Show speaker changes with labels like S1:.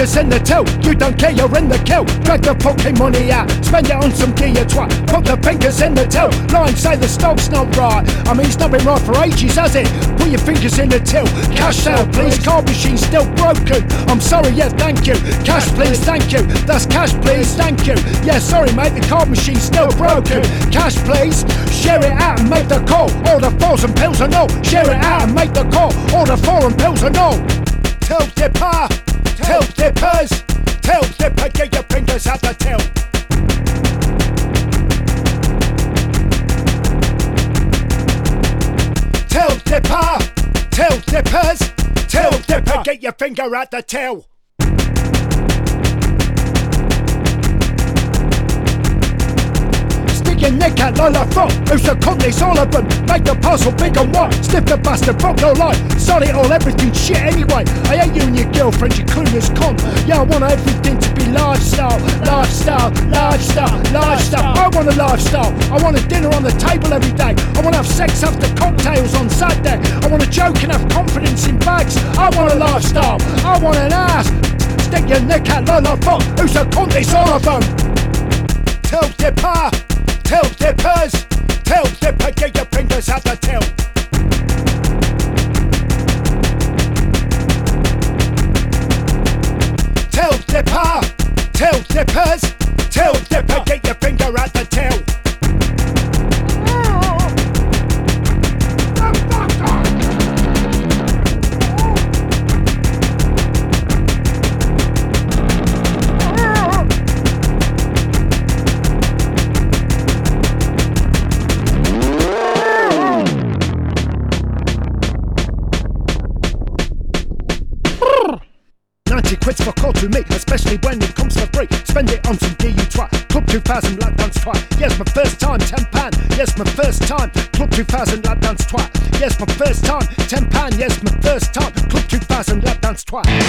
S1: fingers in the till, you don't care, you're in the kill. Drag the fucking money out, spend it on some gear, you twat. Put the fingers in the till, line say the stock's not right. I mean, it's not been right for ages, has it? Put your fingers in the till, cash out please, card machine's still broken. I'm sorry, yeah, thank you. Cash please, thank you. That's cash please, thank you. Yeah, sorry mate, the card machine's still broken. Cash please, share it out and make the call. Order 4 and pills and all. Share it out and make the call. Order 4 and pills and all. Till dipper, till dippers, till dipper, get your fingers out the till. Till dipper, till dippers, till dipper, get your finger out the till. Stick your neck out like a frog. Who's the cunt? It's all of them. Make the parcel big and white. Sniff the bastard, fuck no life. Sod it all, everything shit anyway. I hate you and your girlfriend, you clueless cunt. Yeah, I want everything to be lifestyle, lifestyle, lifestyle, lifestyle. I want a lifestyle. I want a dinner on the table every day. I want to have sex after cocktails on Saturday. I want to joke and have confidence in bags. I want a lifestyle. I want an ass. Stick your neck out like a frog. Who's the cunt? It's all of them. Till dipper, till dippers, till dipper, get your fingers out the till. Till dipper, till dippers, till dipper, get your finger out the till. Quits for call to me, especially when it comes for free. Spend it on some gear, you twat. Club 2000 lap dance twat. Yes, my first time, £10. Yes, my first time. Club 2000 lap dance twat. Yes, my first time, £10. Yes, my first time. Club 2000 lap dance twat.